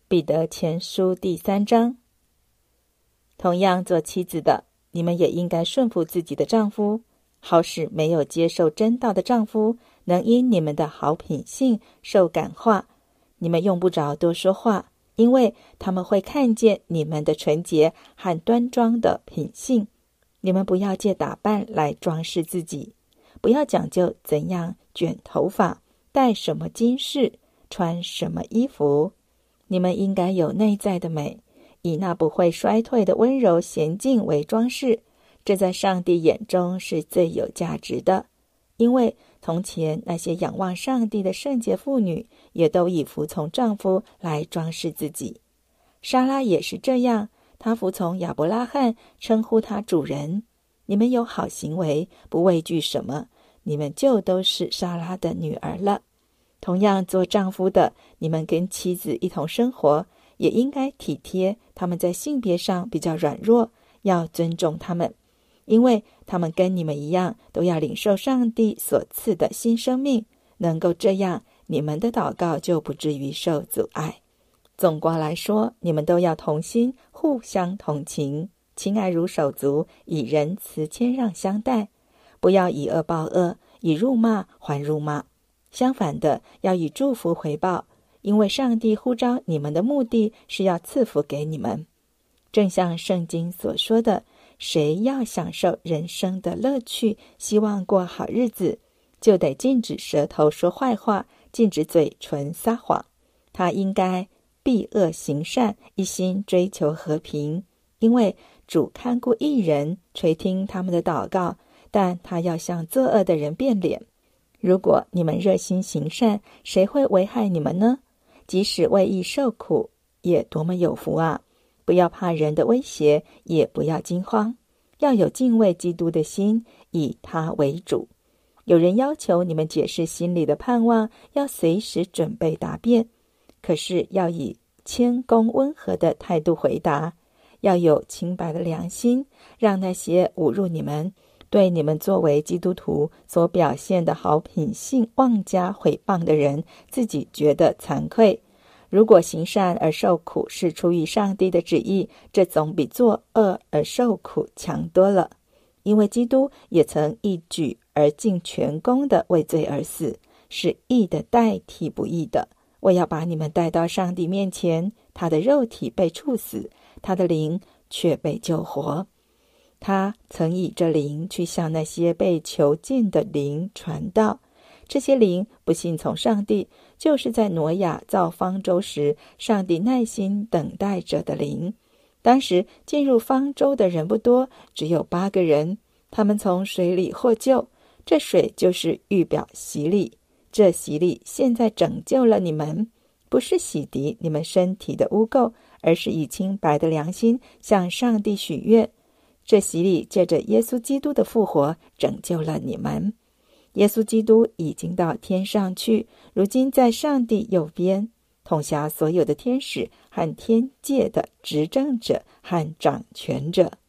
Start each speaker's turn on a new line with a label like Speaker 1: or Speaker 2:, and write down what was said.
Speaker 1: 彼得前书第3章。同样做妻子的，你们也应该顺服自己的丈夫，好使没有接受真道的丈夫能因你们的好品性受感化。你们用不着多说话，因为他们会看见你们的纯洁和端庄的品性。你们不要借打扮来装饰自己，不要讲究怎样卷头发，戴什么金饰，穿什么衣服。你们应该有内在的美，以那不会衰退的温柔娴静为装饰，这在上帝眼中是最有价值的。因为从前那些仰望上帝的圣洁妇女，也都以服从丈夫来装饰自己。莎拉也是这样，她服从亚伯拉罕，称呼他主人。你们有好行为，不畏惧什么，你们就都是莎拉的女儿了。同样做丈夫的，你们跟妻子一同生活，也应该体贴他们在性别上比较软弱，要尊重他们，因为他们跟你们一样，都要领受上帝所赐的新生命，能够这样，你们的祷告就不至于受阻碍。总括来说，你们都要同心，互相同情，亲爱如手足，以仁慈谦让相待，不要以恶报恶，以辱骂还辱骂。相反的，要以祝福回报，因为上帝呼召你们的目的是要赐福给你们。正像圣经所说的，谁要享受人生的乐趣，希望过好日子，就得禁止舌头说坏话，禁止嘴唇撒谎。他应该避恶行善，一心追求和平，因为主看顾义人，垂听他们的祷告，但他要向作恶的人变脸。如果你们热心行善，谁会危害你们呢？即使为义受苦，也多么有福啊！不要怕人的威胁，也不要惊慌，要有敬畏基督的心，以他为主。有人要求你们解释心里的盼望，要随时准备答辩，可是要以谦恭温和的态度回答，要有清白的良心，让那些侮辱你们，对你们作为基督徒所表现的好品性妄加毁谤的人，自己觉得惭愧。如果行善而受苦是出于上帝的旨意，这总比作恶而受苦强多了。因为基督也曾一举而尽全功的为罪而死，是义的代替不义的。我要把你们带到上帝面前，他的肉体被处死，他的灵却被救活。他曾以这灵去向那些被囚禁的灵传道，这些灵不信从上帝，就是在挪亚造方舟时，上帝耐心等待着的灵。当时进入方舟的人不多，只有8个人，他们从水里获救，这水就是预表洗礼。这洗礼现在拯救了你们，不是洗涤你们身体的污垢，而是以清白的良心向上帝许愿。这洗礼借着耶稣基督的复活拯救了你们。耶稣基督已经到天上去，如今在上帝右边，统辖所有的天使和天界的执政者和掌权者。